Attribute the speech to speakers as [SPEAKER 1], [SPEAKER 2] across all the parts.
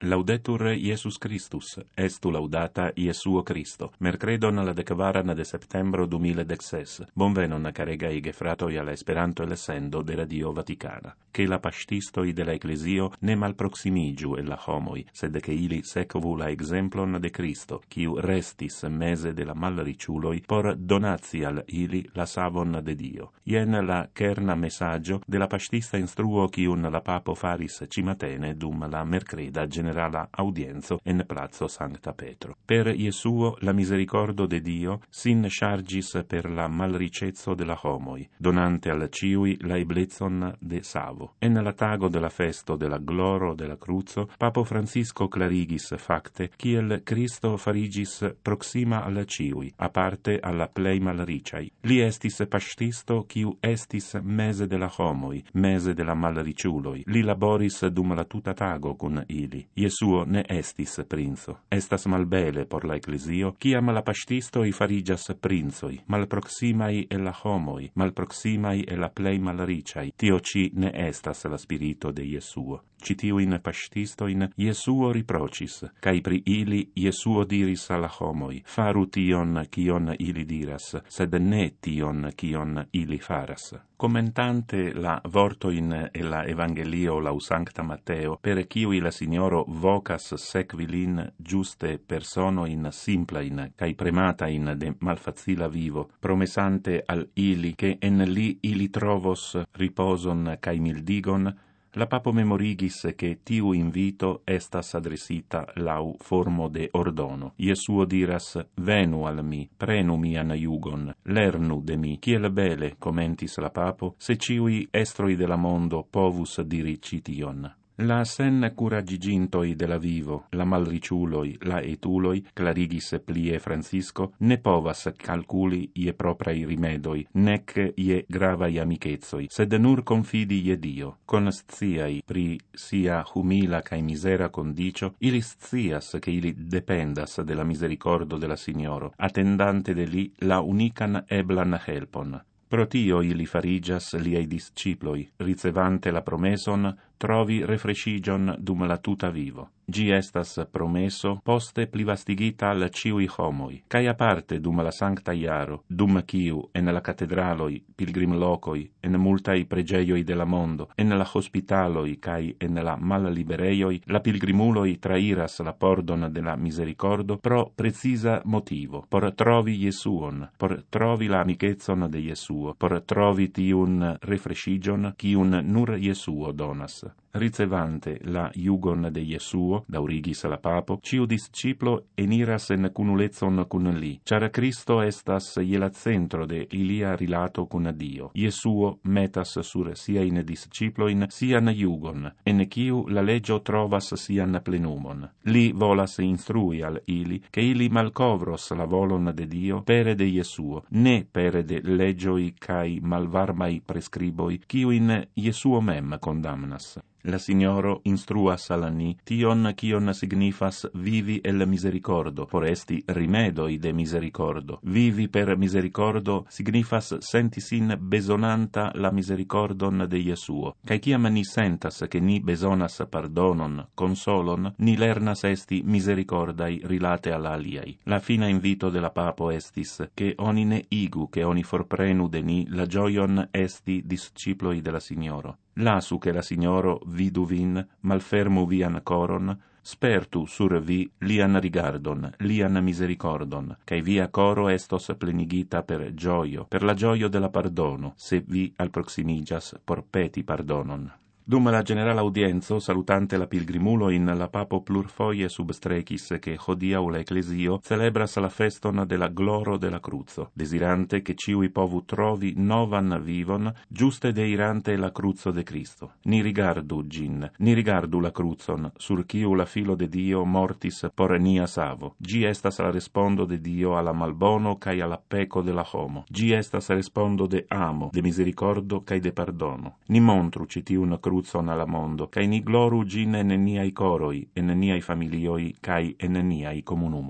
[SPEAKER 1] Laudetur Iesus Christus, estu laudata Iesuo Christo. Mercredon la decvaran de septembro 2016. Bonvenon caregai gefratoi alla Esperanto elessendo de Radio Vaticana. Che la pastistoi de la Ecclesio ne malproximigiu e la homoi, sed che ili sequu la exemplon de Christo, quiu restis mese de la malriciuloi, por donatial ili la savon de Dio. Ien la kerna messaggio de la pastista instruo quiun la papo faris cimatene dum la mercreda generala audienzo en Plazo Sancta Petro. Per Iesuo la misericordo de Dio sin chargis per la malricezzo de la homoi, donante al ciui la eblezzon de savo. En la tago de la festo de la gloro de la cruzo, Papo Francisco clarigis facte, kiel Cristo farigis proxima al ciui, aparte alla plei malriciai. Li estis pastisto quiu estis mese de la homoi, mese de la malriciuloi. Li laboris dum la tuta tago cun ili. Iesuo ne estis princo. Estas malbele por la Ecclesio, ciam la pastistoi farigias princoi, malproximai e la homoi, malproximai e la plei malriciai. Tio ci ne estas la spirito de Iesuo. Citiuin pastistoin Iesuo riprocis, cae pri ili Iesuo diris alla homoi, faru tion cion ili diras, sed ne tion cion ili faras. Commentante la vortoin e la Evangelio lau Sancta Matteo, per ciui la Signoro vocas sequilin giuste personoin simplain, cae prematain de malfacila vivo, promesante al ili che en li ili trovos riposon cae mildigon, la Papo memorigis che tiu invito estas adresita lau formo de ordono. Iesuo diras, venu al mi, prenu mian iugon, lernu de mi, kiel bele, commentis la Papo, se ciui estroi de la mondo povus diri cition. La sen curagigintoi de la vivo, la malriciuloi, la etuloi, clarigis plie Francisco, ne povas calculi ie proprai rimedoi, nec ie gravai amichezoi, sed nur confidi ie Dio. Consciai pri sia humila cae misera condicio, ili scias che ili dependas de la misericordo de la Signoro, attendante de li la unican eblan helpon. Pro tio ili farigias liei disciploi, ricevante la promeson, trovi refrescigion dum la tuta vivo. Gi estas promeso poste plivastigita al ciui homoi, cae aparte dum la sancta iaro, dum ciu en la catedraloi, pilgrim locoi, en multai pregeioi de la mondo, en la hospitaloi cae en la mallibereioi, la pilgrimuloi trairas la pordon de la misericordo pro precisa motivo, por trovi Iesuon, por trovi la amichezzon de Iesuo, por trovi tiun refrescigion, ciun nur Iesuo donas. Ricevante la iugon de Iesuo, daurigis la Papo, ciu disciplo eniras en cunulezzon cun li, char Cristo estas ie la centro de ilia rilato cun Dio. Iesuo metas sur siain disciploin sian iugon, en ciu la legio trovas sian plenumon. Li volas instrui al ili, che ili malcovros la volon de Dio pere de Iesuo, ne pere de legioi cae malvarmai prescriboi, ciuin Iesuo mem condamnas. La Signoro instruas al ni tion cion signifas vivi el misericordo, por esti rimedoi de misericordo. Vivi per misericordo signifas senti sin besonanta la misericordon de Iesuo. Cae ciam ni sentas che ni besonas pardonon, consolon, ni lernas esti misericordai rilate al aliei. La fina invito de la Papo estis, che oni ne igu, che oni forprenu de ni la gioion esti disciploi de la Signoro. Lasu che la Signoro vidu vin, malfermu vian coron, spertu sur vi lian rigardon, lian misericordon, cae via coro estos plenigita per gioio, per la gioio de la pardono, se vi alproximigas por peti pardonon. Dum la general audienzo, salutante la pilgrimulo in la Papo plurfoie substrecis che hodiau la Ecclesio celebras la feston de la gloro de la cruzo, desirante che ciui povu trovi novan vivon, giuste deirante la cruzo de Cristo. Ni rigardu gin, ni rigardu la cruzon, sur ciu la filo de Dio mortis por nia savo. Gi estas la respondo de Dio alla malbono cae alla peco de la homo. Gi estas respondo de amo, de misericordo cae de pardono. Ni montru citiun cruzon alla mondo, cae ni gloru gin en niai coroi, en niai familioi, cae en niai comunumoi.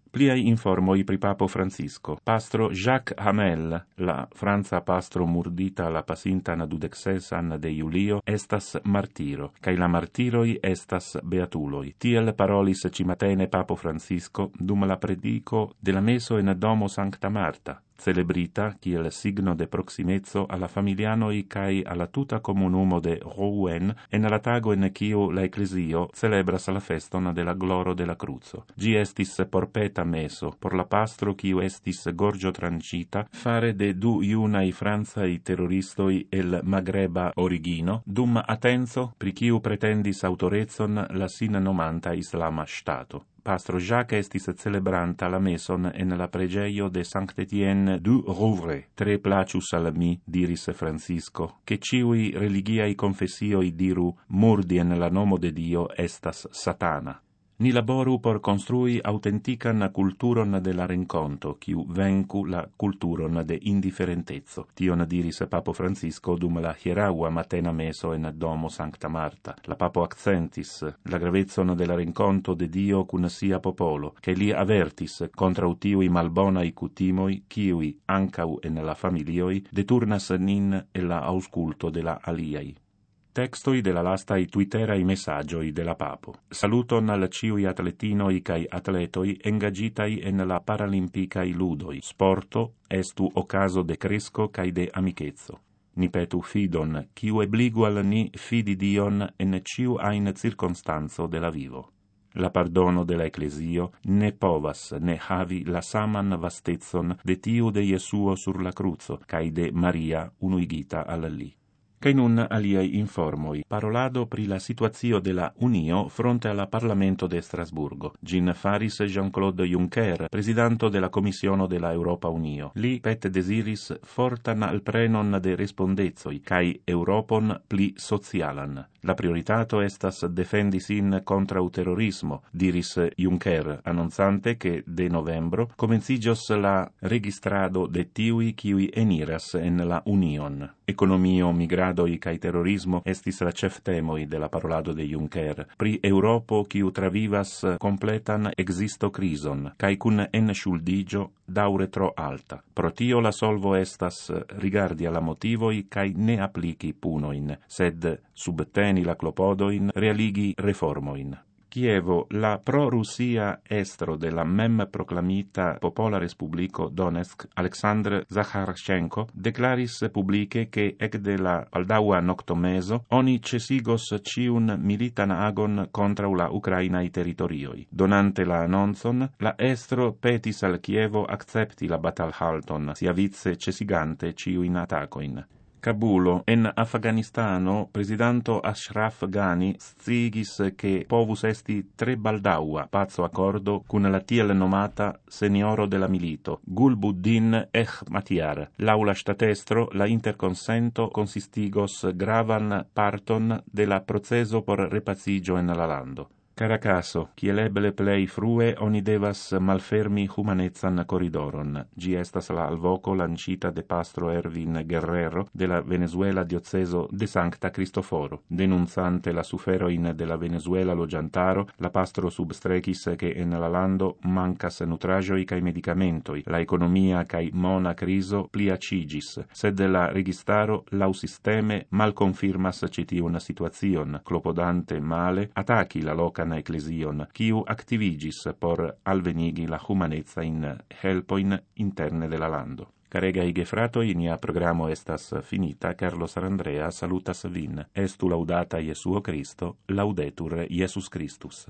[SPEAKER 1] Pliaj informoj pri papo Francisco. Pastro Jacques Hamel, la franca pastro murdita la pasintan 26 de julio, estas martiro, kaj la martiroj estas beatuloj. Tiel parolis cimatene papo Francisco dum la predico de la meso en domo Sancta Marta, celebrita kiel signo de proximezzo alla familianoi kai alla tuta comunumo de Rouen en la tago en kiu la ecclesio celebras la feston de la gloro de la cruzo. Gi estis porpeta meso por la pastro kiu estis gorgio trancita fare de du iunai franzai terroristoi el Magreba origino dum attenzo pri kiu pretendis autorezon la sin nomanta Islama Stato. Pastro Jacques estis celebranta la meson en la pregeio de Saint-Étienne du Rouvray. Tre placius al mi, diris Francisco, che ciui religiai confessioi diru murdi en la nomo de Dio estas satana. Ni laboru por construi autentican culturon de la renconto, quiu vencu la culturon de indifferentezzo. Tion diris Papo Francisco dum la hieraua matena meso en domo Sancta Marta. La Papo accentis la gravezzon de la renconto de Dio cun sia popolo, che li avertis contra utiui malbonai cutimoi, quiui, ancau en la familioi, deturnas nin e la ausculto de la aliai. Textoi de la lastai twitterai messagioi de la Papo. Saluton al ciui atletinoi cae atletoi engagitai en la paralimpicae ludoi. Sporto estu ocaso de cresco cae de amicezzo. Ni petu fidon, quiu ebligu al ni fidi Dion en ciu ain circonstanzo de la vivo. La pardono de la Ecclesio ne povas ne havi la saman vastezzon de tiu de Jesuo sur la cruzo, cae de Maria unuigita al li. Kai nun aliai informoi. Parolado pri la situazio de la Unio fronte alla Parlamento de Strasburgo. Gin faris Jean-Claude Juncker, presidanto de la Commissiono de la Europa Unio. Li pet desiris fortan alprenon de respondezoi, kai Europon pli socialan. La prioritato estas defendi sin contra u terrorismo, diris Juncker, annonzante che de novembro comencigios la registrado de tiui kiui eniras en la Union. Economio, migradoi cae terrorismo estis la ceftemoi de la parolado de Juncker, pri Europo kiu travivas completan existo crison, cae cun enŝuldigio daure tro alta. Pro tio la solvo estas rigardi alla motivoi cae ne applici punoin, sed subteni la clopodoin, realigi reformoin. Kievo, la pro-Russia estro de la mem proclamita Popola Respublico Donetsk, Aleksandr Zacharchenko, declaris publice che ec de la baldaua noctomeso oni cesigos ciun militan agon contra la Ucrainae territorioi. Donante la annonzon, la estro petis al Kievo accepti la batalhalton, sia vice cesigante ciuin atacoin. Kabulo, en Afganistano, presidanto Ashraf Ghani sciigis che povus esti tre baldaua pazzo accordo cun la tiel nomata senioro de la milito, Gulbuddin Ehmatyar. L'aula statestro la interconsento consistigos gravan parton de la proceso por repacigio en la lando. Caracaso, kiel eble plei frue oni devas malfermi humanezzan corridoron. Gi estas la alvoco lancita de pastro Ervin Guerrero de la Venezuela dioceso de Sancta Cristoforo. Denunzante la suferoin de la Venezuela logiantaro, la pastro substrecis che en la lando mancas nutragioi cae medicamentoi, la economia cae mona criso pliacigis, sed la registaro lau sisteme mal confirmas citiun situazion, clopodante male atachi la locan ecclesion, quiu activigis por alvenigi la humanezza in helpoin interne de la lando. Caregai gefratoi, nia programo estas finita. Carlos Arandrea salutas vin. Estu laudata Jesuo Cristo, laudetur Jesus Christus.